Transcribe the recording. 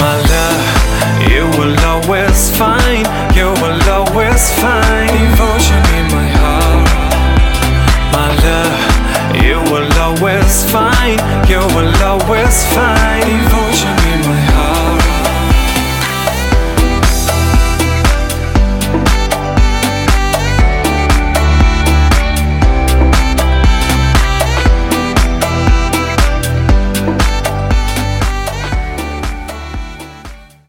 My love, you will always find, you will always find devotion in my heart. My love, you will always find, you will always find